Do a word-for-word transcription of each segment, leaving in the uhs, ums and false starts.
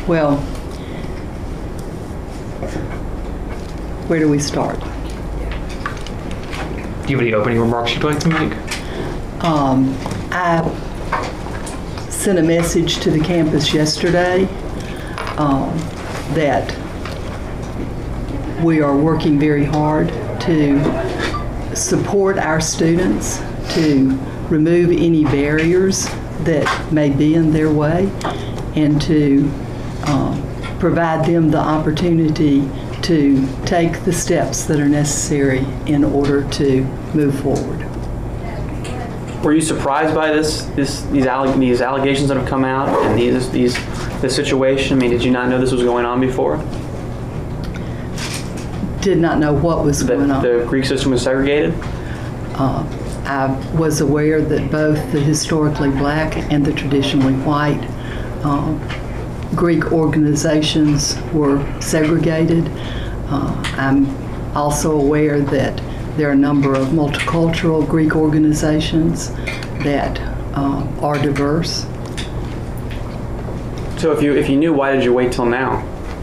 Well, where do we start? Do you have any opening remarks you'd like to make? Um, I sent a message to the campus yesterday um, that we are working very hard to support our students, to remove any barriers that may be in their way, and to um, provide them the opportunity to take the steps that are necessary in order to move forward. Were you surprised by this, this these, alleg these allegations that have come out and these these this situation? I mean, did you not know this was going on before? Did not know what was That going on. the Greek system was segregated? Uh, I was aware that both the historically black and the traditionally white um, Greek organizations were segregated. Uh, I'm also aware that there are a number of multicultural Greek organizations that uh, are diverse. So if you if you knew, why did you wait till now?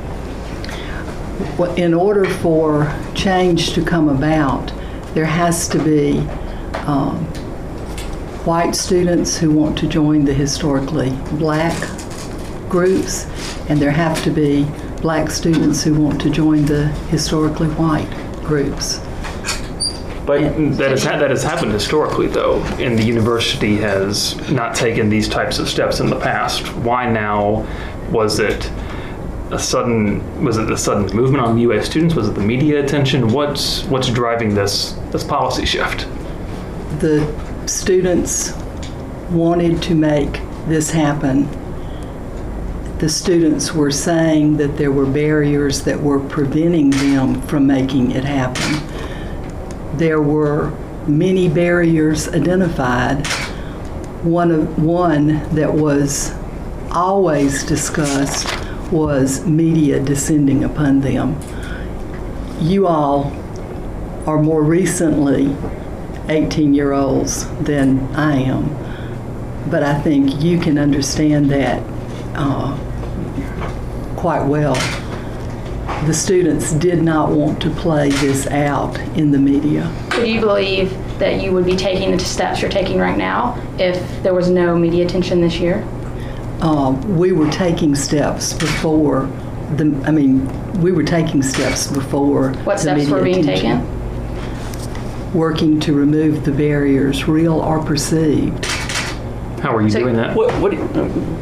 Well, in order for change to come about, there has to be um, white students who want to join the historically black groups, and there have to be black students who want to join the historically white groups. But That has, ha that has happened historically, though, and the university has not taken these types of steps in the past. Why now? Was it a sudden? Was it a sudden movement on U S students? Was it the media attention? What's what's driving this this policy shift? The students wanted to make this happen. The students were saying that there were barriers that were preventing them from making it happen. There were many barriers identified. One of one that was always discussed was media descending upon them. You all are more recently eighteen-year-olds than I am, but I think you can understand that uh, quite well. The students did not want to play this out in the media. Do you believe that you would be taking the steps you're taking right now if there was no media attention this year? Uh, we were taking steps before the, I mean, we were taking steps before What the steps media were being attention. taken? Working to remove the barriers, real or perceived. How are you So- doing that? what what do you,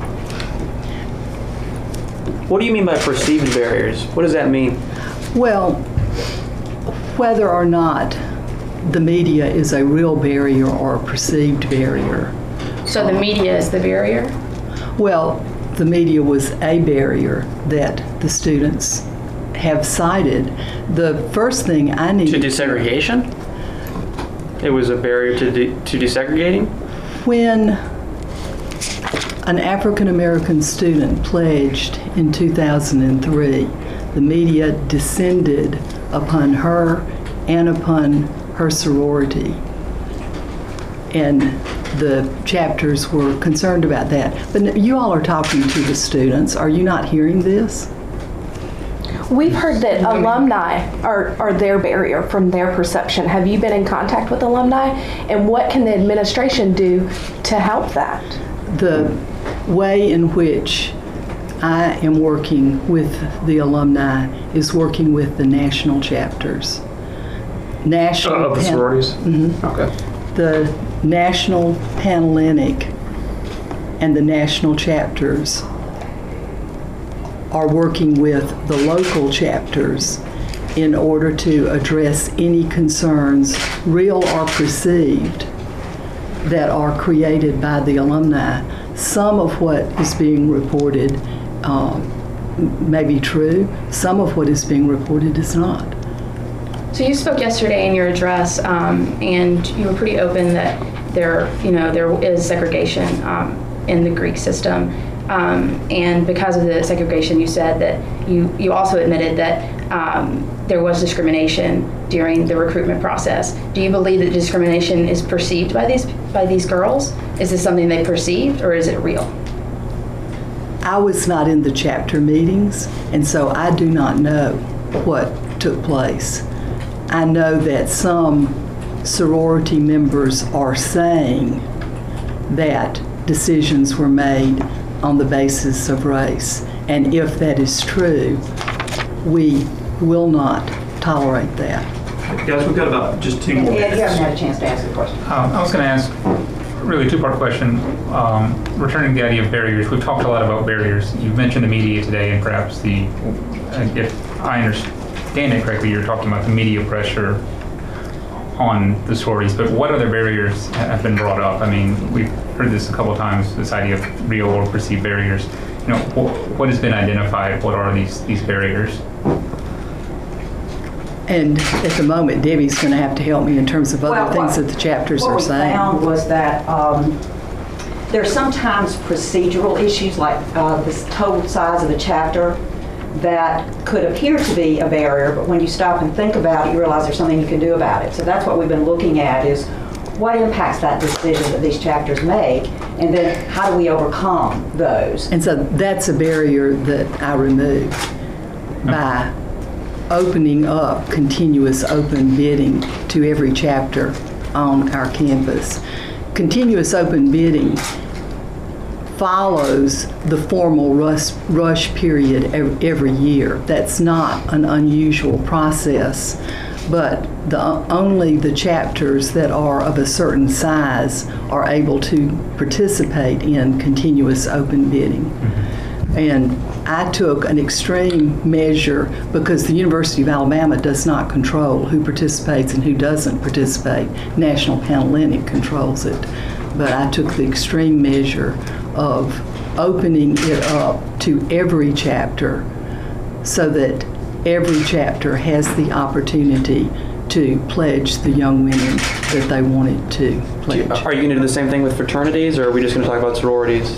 what do you mean by perceived barriers? What does that mean? Well, whether or not the media is a real barrier or a perceived barrier, So the media is the barrier? well, the media was a barrier that the students have cited. The first thing I need To desegregation? It was a barrier to de to desegregating? when an African American student pledged in two thousand three, the media descended upon her and upon her sorority. And the chapters were concerned about that. But you all are talking to the students. Are you not hearing this? We've heard that alumni are, are their barrier from their perception. Have you been in contact with alumni? And what can the administration do to help that? The way in which I am working with the alumni is working with the national chapters. National Uh, of the pan- sororities? Mm-hmm. Okay. The National Panhellenic and the national chapters are working with the local chapters in order to address any concerns, real or perceived, that are created by the alumni. Some of what is being reported um, may be true. Some of what is being reported is not. So you spoke yesterday in your address, um, and you were pretty open that there, you know, there is segregation um, in the Greek system, um, and because of the segregation, you said that you you also admitted that um, there was discrimination during the recruitment process. Do you believe that discrimination is perceived by these by these girls? Is this something they perceived, or is it real? I was not in the chapter meetings, and so I do not know what took place. I know that some sorority members are saying that decisions were made on the basis of race. And if that is true, we will not tolerate that. Guys, we've got about just two more Ed, you minutes. haven't had a chance to ask the question. Um, I was going to ask really a two-part question. Um, returning to the idea of barriers, we've talked a lot about barriers. You've mentioned the media today, and perhaps the, uh, if I understand it correctly, you're talking about the media pressure on the sororities, but what other barriers have been brought up? I mean, we've heard this a couple of times, this idea of real or perceived barriers. You know, wh- what has been identified? What are these, these barriers? And at the moment, Debbie's going to have to help me in terms of other Well, things what- that the chapters are What saying. we found was that um, there's sometimes procedural issues like uh, this total size of the chapter that could appear to be a barrier, but when you stop and think about it, you realize there's something you can do about it. So that's what we've been looking at, is what impacts that decision that these chapters make, and then how do we overcome those? And so that's a barrier that I removed by opening up continuous open bidding to every chapter on our campus. Continuous open bidding follows the formal rush, rush period ev- every year. That's not an unusual process, but the, only the chapters that are of a certain size are able to participate in continuous open bidding. Mm-hmm. And I took an extreme measure because the University of Alabama does not control who participates and who doesn't participate. National Panhellenic controls it. But I took the extreme measure of opening it up to every chapter so that every chapter has the opportunity to pledge the young women that they wanted to pledge. Are you going to do the same thing with fraternities, or are we just going to talk about sororities?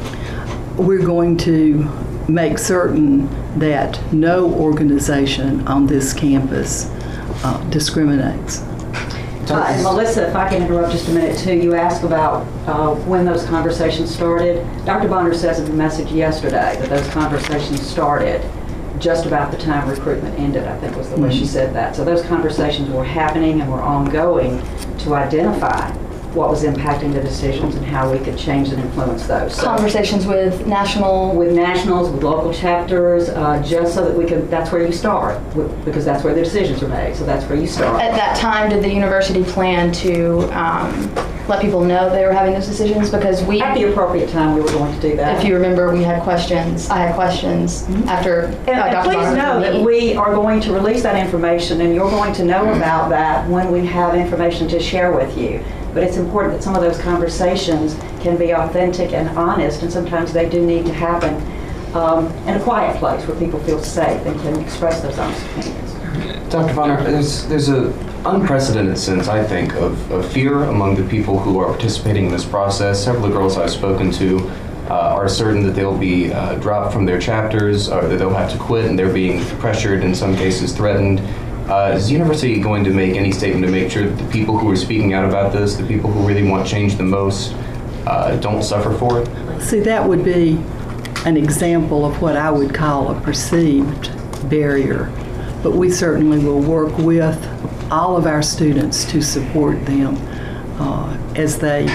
We're going to make certain that no organization on this campus uh, discriminates. Uh, and Melissa, if I can interrupt just a minute too, you asked about uh, when those conversations started. Doctor Bonner says in the message yesterday that those conversations started just about the time recruitment ended, I think was the way she said that. So those conversations were happening and were ongoing to identify what was impacting the decisions and how we could change and influence those. So, Conversations with national. with nationals, with local chapters, uh, just so that we could, that's where you start, with, because that's where the decisions are made, so that's where you start. At that time, did the university plan to um, let people know they were having those decisions? Because we, At the appropriate time, we were going to do that. if you remember, we had questions. I had questions after uh, And, and Doctor please Bonner know was that me. we are going to release that information, and you're going to know about that when we have information to share with you. But it's important that some of those conversations can be authentic and honest, and sometimes they do need to happen um, in a quiet place where people feel safe and can express those honest opinions. Doctor Bonner, there's, there's an unprecedented sense, I think, of, of fear among the people who are participating in this process. Several of the girls I've spoken to uh, are certain that they'll be uh, dropped from their chapters, or that they'll have to quit, and they're being pressured, in some cases threatened. Uh, is the university going to make any statement to make sure that the people who are speaking out about this, the people who really want change the most, uh, don't suffer for it? See, that would be an example of what I would call a perceived barrier. But we certainly will work with all of our students to support them uh, as they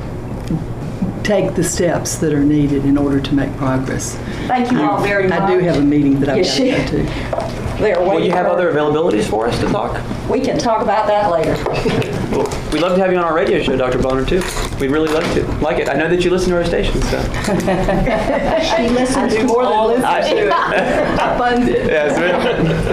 take the steps that are needed in order to make progress. Thank you all very much. I do have a meeting that I've Yes, got to you- go to. They're Will waiting you have for- other availabilities for us to talk? We can talk about that later. Well, we'd love to have you on our radio show, Doctor Bonner, too. We'd really love to. Like it. I know that you listen to our station, so. She listens to more than listen I- to it. I fund it. Yes,